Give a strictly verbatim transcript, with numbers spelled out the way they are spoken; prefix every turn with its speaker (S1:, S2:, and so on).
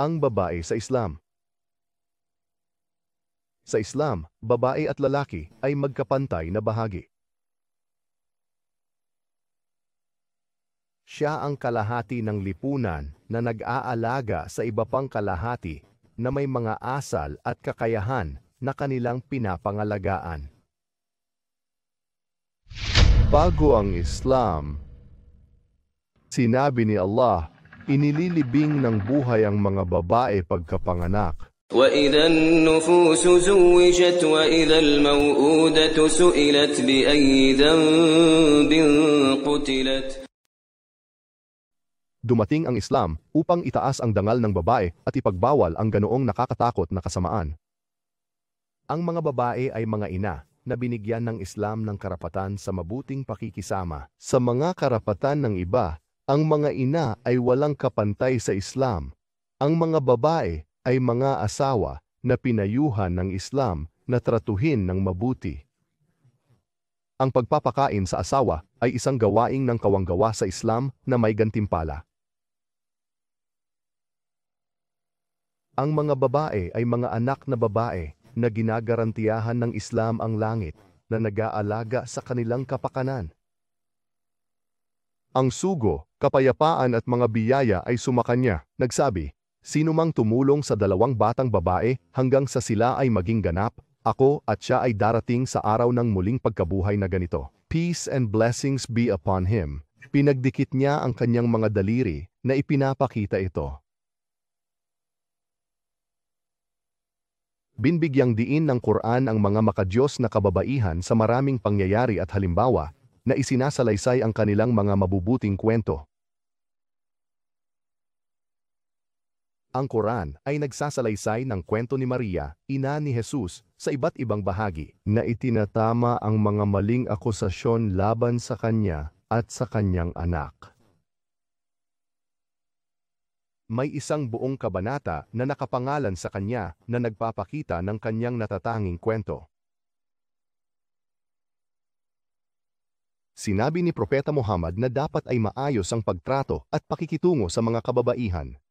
S1: Ang babae sa Islam. Sa Islam, babae at lalaki ay magkapantay na bahagi. Siya ang kalahati ng lipunan na nag-aalaga sa iba pang kalahati na may mga asal at kakayahan na kanilang pinapangalagaan. Bago ang Islam, sinabi ni Allah, inililibing ng buhay ang mga babae pagkapanganak.
S2: وَإِذَا النُّفُوسُ زُوِّجَتْ وَإِذَا الْمَوْءُودَةُ سُئِلَتْ بِأَيِّ ذَنبٍ قُتِلَتْ.
S1: Dumating ang Islam upang itaas ang dangal ng babae at ipagbawal ang ganoong nakakatakot na kasamaan. Ang mga babae ay mga ina na binigyan ng Islam ng karapatan sa mabuting pakikisama. Sa mga karapatan ng iba, ang mga ina ay walang kapantay sa Islam. Ang mga babae ay mga asawa na pinayuhan ng Islam na tratuhin ng mabuti. Ang pagpapakain sa asawa ay isang gawaing ng kawanggawa sa Islam na may gantimpala. Ang mga babae ay mga anak na babae na ginagarantiyahan ng Islam ang langit na nag-aalaga sa kanilang kapakanan. Ang sugo, kapayapaan at mga biyaya ay sumakanya, nagsabi, sino mang tumulong sa dalawang batang babae hanggang sa sila ay maging ganap, ako at siya ay darating sa araw ng muling pagkabuhay na ganito. Peace and blessings be upon him. Pinagdikit niya ang kanyang mga daliri na ipinapakita ito. Binbigyang diin ng Quran ang mga makadiyos na kababaihan sa maraming pangyayari at halimbawa na isinasalaysay ang kanilang mga mabubuting kwento. Ang Quran ay nagsasalaysay ng kwento ni Maria, ina ni Jesus, sa iba't ibang bahagi na itinatama ang mga maling akusasyon laban sa kanya at sa kanyang anak. May isang buong kabanata na nakapangalan sa kanya na nagpapakita ng kanyang natatanging kwento. Sinabi ni Propeta Muhammad na dapat ay maayos ang pagtrato at pakikitungo sa mga kababaihan.